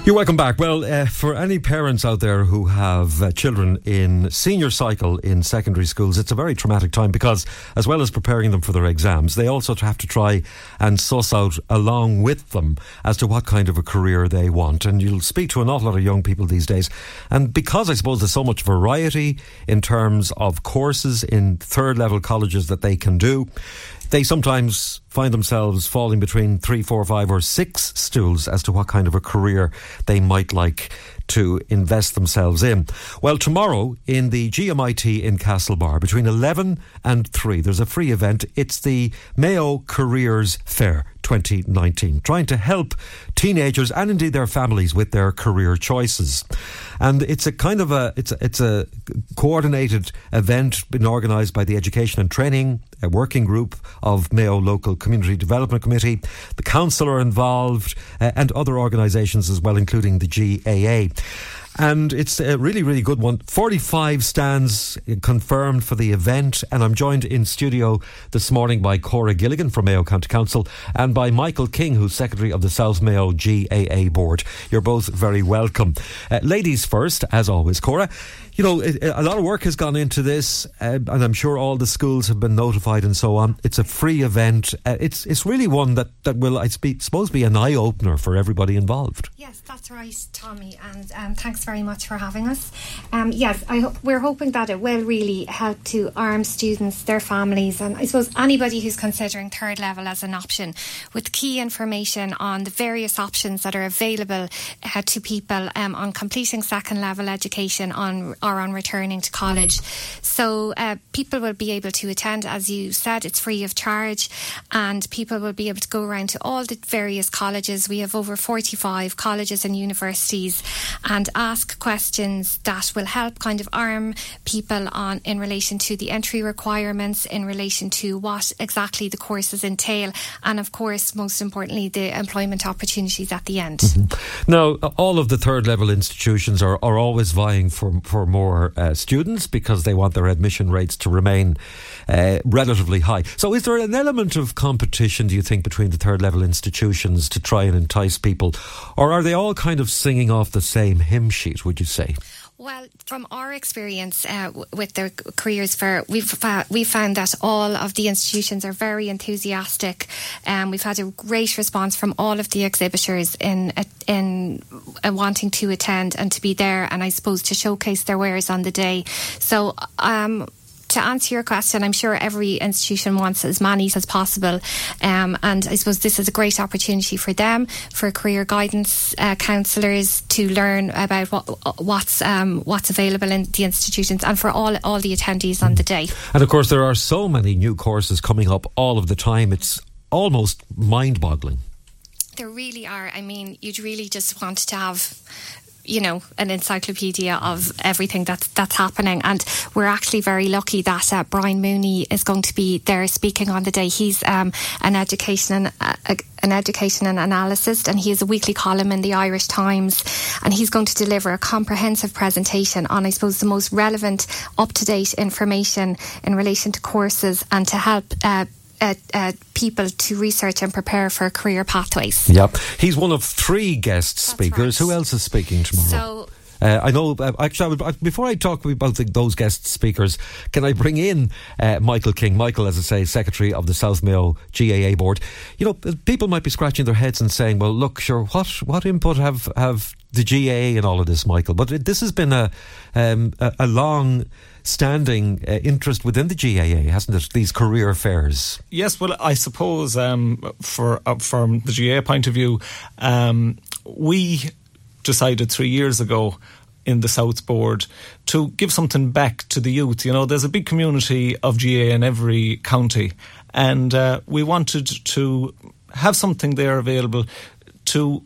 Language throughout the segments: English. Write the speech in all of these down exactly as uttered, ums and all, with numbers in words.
You're welcome back. Well, uh, for any parents out there who have uh, children in senior cycle in secondary schools, it's a very traumatic time because, as well as preparing them for their exams, they also have to try and suss out along with them as to what kind of a career they want. And you'll speak to an awful lot of young people these days. And because I suppose there's so much variety in terms of courses in third level colleges that they can do, they sometimes find themselves falling between three, four, five or six stools as to what kind of a career they might like to invest themselves in. Well, tomorrow in the G M I T in Castlebar, between eleven and three, there's a free event. It's the Mayo Careers Fair twenty nineteen, trying to help teenagers and indeed their families with their career choices. And it's a kind of a it's a, it's a coordinated event been organised by the Education and Training a working group of Mayo Local Community Development Committee. The council are involved uh, and other organisations as well, including the G A A. And it's a really, really good one. forty-five stands confirmed for the event. And I'm joined in studio this morning by Cora Gilligan from Mayo County Council and by Michael King, who's Secretary of the South Mayo G A A Board. You're both very welcome. Uh, ladies first, as always. Cora, you know, a lot of work has gone into this, uh, and I'm sure all the schools have been notified and so on. It's a free event. Uh, it's it's really one that, that will, I suppose, be an eye-opener for everybody involved. Yes, that's right, Tommy, and um, thanks very much for having us. Um, yes, I ho- we're hoping that it will really help to arm students, their families, and I suppose anybody who's considering third level as an option with key information on the various options that are available uh, to people um, on completing second level education on or on returning to college. So uh, people will be able to attend, as you said, it's free of charge, and people will be able to go around to all the various colleges. We have over forty-five colleges and universities, and ask questions that will help kind of arm people on in relation to the entry requirements, in relation to what exactly the courses entail, and of course, most importantly, the employment opportunities at the end. Mm-hmm. Now, all of the third level institutions are, are always vying for, for more uh, students because they want their admission rates to remain uh, relatively high. So is there an element of competition, do you think, between the third level institutions to try and entice people, or are they all kind of singing off the same hymn sheet, would you say? Well, from our experience uh, w- with the Careers Fair, we've fa- we found that all of the institutions are very enthusiastic. Um, we've had a great response from all of the exhibitors in uh, in uh, wanting to attend and to be there, and I suppose to showcase their wares on the day. So, um, to answer your question, I'm sure every institution wants as many as possible, um, and I suppose this is a great opportunity for them, for career guidance uh, counsellors to learn about what, what's um, what's available in the institutions, and for all all the attendees on the day. And of course, there are so many new courses coming up all of the time. It's almost mind-boggling. There really are. I mean, you'd really just want to have, you know, an encyclopedia of everything that's that's happening. And we're actually very lucky that uh, Brian Mooney is going to be there speaking on the day. He's um, an education and uh, an education and analyst, and he has a weekly column in the Irish Times, and he's going to deliver a comprehensive presentation on, I suppose, the most relevant, up-to-date information in relation to courses and to help uh, Uh, uh, people to research and prepare for career pathways. Yep. He's one of three guest That's speakers. right. Who else is speaking tomorrow? So, Uh, I know, uh, actually, I would, before I talk about the, those guest speakers, can I bring in uh, Michael King? Michael, as I say, Secretary of the South Mayo G A A Board. You know, people might be scratching their heads and saying, well, look, sure, what what input have, have the G A A in all of this, Michael? But it, this has been a, um, a, a long standing uh, interest within the G A A, hasn't it, these career fairs? Yes, well, I suppose um, for uh, from the G A A point of view, um, we decided three years ago in the South Board to give something back to the youth. You know, there's a big community of G A A in every county, and uh, we wanted to have something there available to,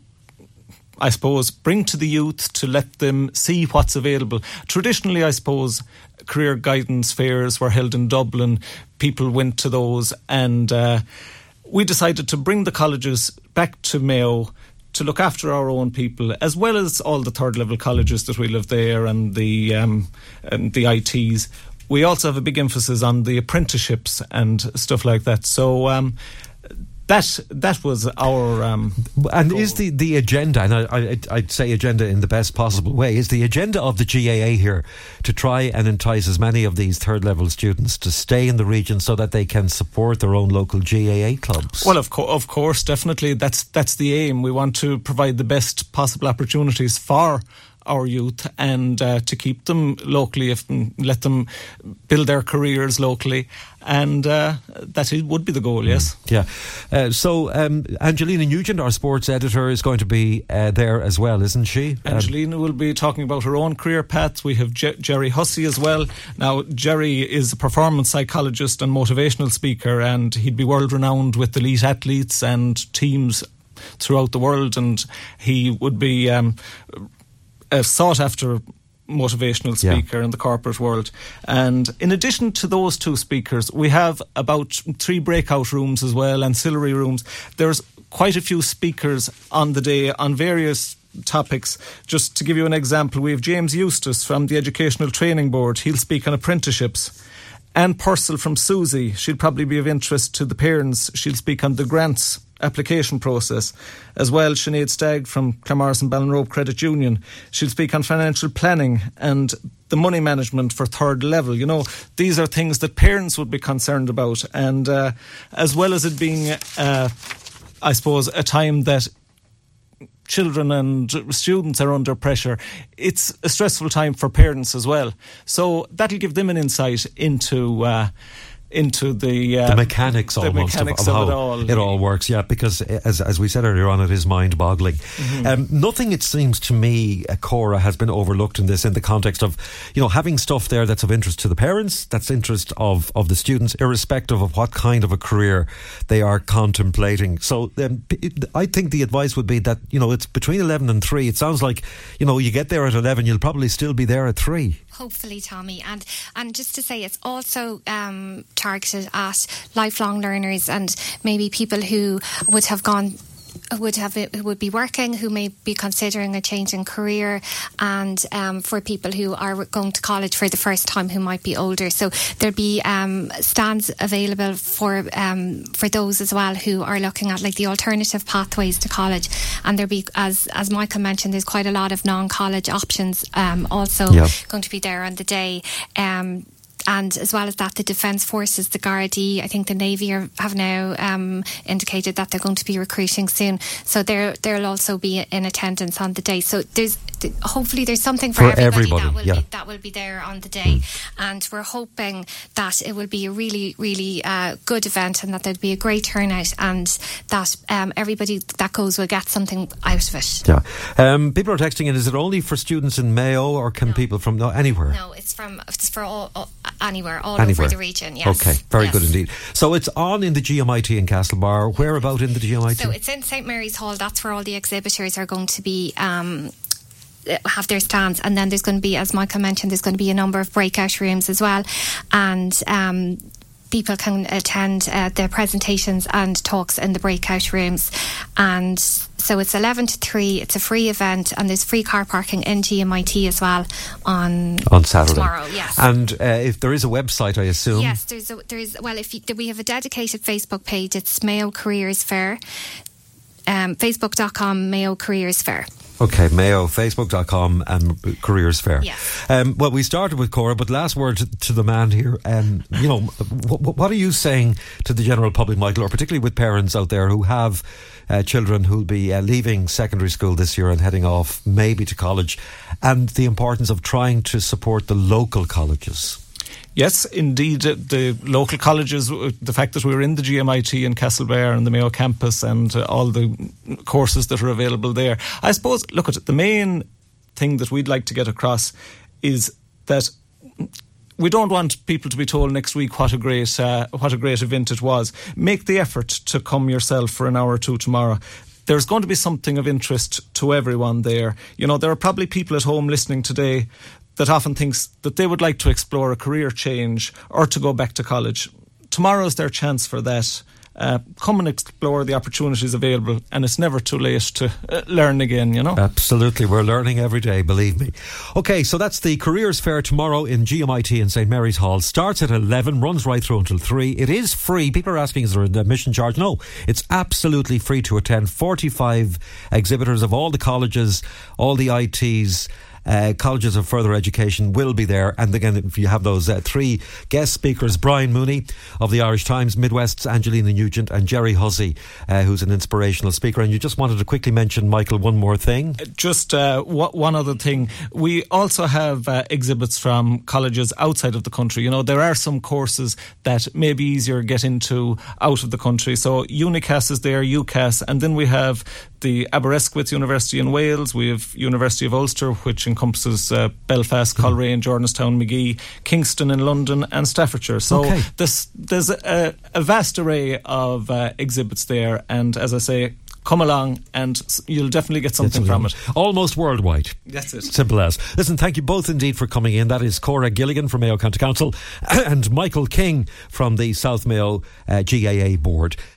I suppose, bring to the youth, to let them see what's available. Traditionally, I suppose, career guidance fairs were held in Dublin. People went to those, and uh, we decided to bring the colleges back to Mayo to look after our own people, as well as all the third level colleges that we live there, and the um, and the I Ts. We also have a big emphasis on the apprenticeships and stuff like that. So um, that that was our um, and goal. Is the, the agenda, and I, I, I'd say agenda in the best possible way, is the agenda of the G A A here to try and entice as many of these third level students to stay in the region so that they can support their own local G A A clubs? Well, of, co- of course, definitely that's that's the aim. We want to provide the best possible opportunities for our youth and uh, to keep them locally, if let them build their careers locally, and uh, that it would be the goal. Yes. Mm, yeah. Uh, so um, Angelina Nugent, our sports editor, is going to be uh, there as well, isn't she? Angelina um, will be talking about her own career path. We have Je- Jerry Hussey as well. Now, Jerry is a performance psychologist and motivational speaker, and he'd be world renowned with elite athletes and teams throughout the world, and he would be Um, a sought-after motivational speaker yeah. in the corporate world. And in addition to those two speakers, we have about three breakout rooms as well, ancillary rooms. There's quite a few speakers on the day on various topics. Just to give you an example, we have James Eustace from the Educational Training Board. He'll speak on apprenticeships. Anne Purcell from Susie, she'll probably be of interest to the parents. She'll speak on the grants application process. As well, Sinead Stagg from Clamorris Ballinrobe Credit Union. She'll speak on financial planning and the money management for third level. You know, these are things that parents would be concerned about. And uh, as well as it being, uh, I suppose, a time that children and students are under pressure, it's a stressful time for parents as well. So that'll give them an insight into uh, into the uh, the mechanics the almost mechanics of, of, of how it all. it all works. Yeah, because as as we said earlier on, it is mind-boggling. Mm-hmm. Um, nothing, it seems to me, uh, Cora, has been overlooked in this, in the context of, you know, having stuff there that's of interest to the parents, that's interest of of the students, irrespective of what kind of a career they are contemplating. So um, I think the advice would be that, you know, it's between eleven and three. It sounds like, you know, you get there at eleven, you'll probably still be there at three. Hopefully, Tommy. And and just to say, it's also um, targeted at lifelong learners and maybe people who would have gone would have who would be working, who may be considering a change in career, and um, for people who are going to college for the first time who might be older. So there'll be um, stands available for um, for those as well who are looking at like the alternative pathways to college. And there'll be, as as Michael mentioned, there's quite a lot of non-college options um, also yeah. going to be there on the day. Um, And as well as that, the Defence Forces, the Gardaí, I think the Navy are, have now um, indicated that they're going to be recruiting soon. So they're, they'll also be in attendance on the day. So there's hopefully there's something for, for everybody, everybody that, will yeah. be, that will be there on the day. Mm. And we're hoping that it will be a really, really uh, good event and that there'll be a great turnout and that um, everybody that goes will get something out of it. Yeah. Um, people are texting in, is it only for students in Mayo or can no. people from no, anywhere? No, it's from it's for all, all anywhere, all anywhere. over the region, yes. Okay, very yes. good indeed. So it's on in the G M I T in Castlebar. Where about in the G M I T? So it's in Saint Mary's Hall. That's where all the exhibitors are going to be um, have their stands. And then there's going to be, as Michael mentioned, there's going to be a number of breakout rooms as well. And um, people can attend uh, the presentations and talks in the breakout rooms. And so it's eleven to three. It's a free event, and there's free car parking in G M I T as well on on Saturday tomorrow. Yes, and uh, if there is a website, I assume. Yes, there's a, there's well, if you, we have a dedicated Facebook page, it's Mayo Careers Fair. Um, Facebook dot com Mayo Careers Fair. Okay, Mayo, Facebook dot com and Careers Fair. Yes. Um, well, we started with Cora, but last word to, to the man here. Um, you know, w- what are you saying to the general public, Michael, or particularly with parents out there who have uh, children who'll be uh, leaving secondary school this year and heading off maybe to college, and the importance of trying to support the local colleges? Yes, indeed, the local colleges, the fact that we're in the G M I T in Castlebar and the Mayo campus and uh, all the courses that are available there. I suppose, look at it, the main thing that we'd like to get across is that we don't want people to be told next week what a great uh, what a great event it was. Make the effort to come yourself for an hour or two tomorrow. There's going to be something of interest to everyone there. You know, there are probably people at home listening today that often thinks that they would like to explore a career change or to go back to college. Tomorrow's their chance for that. uh, come and explore the opportunities available, and it's never too late to uh, learn again, you know. Absolutely, we're learning every day, believe me. Okay, so that's the Careers Fair tomorrow in G M I T in St Mary's Hall. Starts at eleven, runs right through until three. It is free. People are asking, is there an admission charge? No, it's absolutely free to attend. forty-five exhibitors of all the colleges, all the I Ts, Uh, colleges of further education will be there. And again, if you have those uh, three guest speakers, Brian Mooney of the Irish Times, Midwest's Angelina Nugent, and Jerry Hussey, uh, who's an inspirational speaker. And you just wanted to quickly mention, Michael, one more thing. Just uh, w- one other thing. We also have uh, exhibits from colleges outside of the country. You know, there are some courses that may be easier to get into out of the country. So UNICAS is there, UCAS, and then we have the Aberystwyth University in Wales. We have University of Ulster, which encompasses uh, Belfast, Coleraine, Jordanstown, Magee, Kingston in London, and Staffordshire. So okay. this, there's a, a vast array of uh, exhibits there, and as I say, come along and you'll definitely get something from it. Almost worldwide. That's it. Simple as. Listen, thank you both indeed for coming in. That is Cora Gilligan from Mayo County Council and Michael King from the South Mayo uh, G A A board.